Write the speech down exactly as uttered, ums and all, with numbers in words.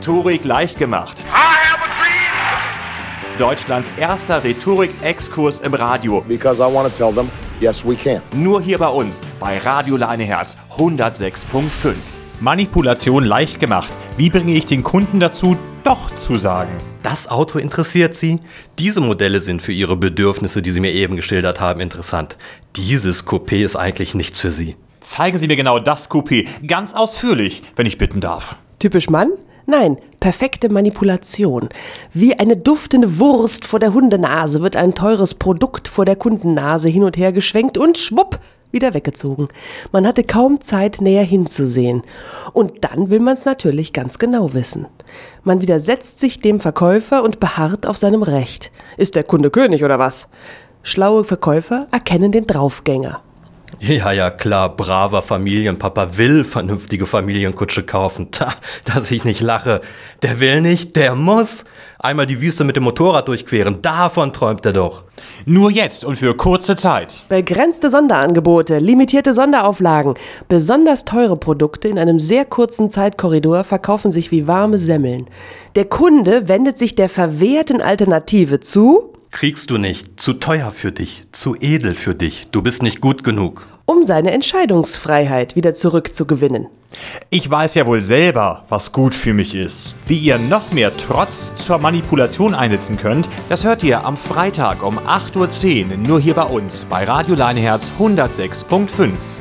Rhetorik leicht gemacht. Deutschlands erster Rhetorik-Exkurs im Radio. Because I want to tell them, yes, we can. Nur hier bei uns, bei Radio Leineherz hundertsechs Komma fünf. Manipulation leicht gemacht. Wie bringe ich den Kunden dazu, doch zu sagen? Das Auto interessiert Sie? Diese Modelle sind für Ihre Bedürfnisse, die Sie mir eben geschildert haben, interessant. Dieses Coupé ist eigentlich nichts für Sie. Zeigen Sie mir genau das Coupé, ganz ausführlich, wenn ich bitten darf. Typisch Mann? Nein, perfekte Manipulation. Wie eine duftende Wurst vor der Hundenase wird ein teures Produkt vor der Kundennase hin und her geschwenkt und schwupp, wieder weggezogen. Man hatte kaum Zeit, näher hinzusehen. Und dann will man es natürlich ganz genau wissen. Man widersetzt sich dem Verkäufer und beharrt auf seinem Recht. Ist der Kunde König oder was? Schlaue Verkäufer erkennen den Draufgänger. Ja, ja, klar, braver Familienpapa will vernünftige Familienkutsche kaufen. Ta, dass ich nicht lache. Der will nicht, der muss. Einmal die Wüste mit dem Motorrad durchqueren, davon träumt er doch. Nur jetzt und für kurze Zeit. Begrenzte Sonderangebote, limitierte Sonderauflagen, besonders teure Produkte in einem sehr kurzen Zeitkorridor verkaufen sich wie warme Semmeln. Der Kunde wendet sich der verwehrten Alternative zu... Kriegst du nicht. Zu teuer für dich. Zu edel für dich. Du bist nicht gut genug. Um seine Entscheidungsfreiheit wieder zurückzugewinnen. Ich weiß ja wohl selber, was gut für mich ist. Wie ihr noch mehr Trotz zur Manipulation einsetzen könnt, das hört ihr am Freitag um acht Uhr zehn nur hier bei uns bei Radio Leineherz hundertsechs Komma fünf.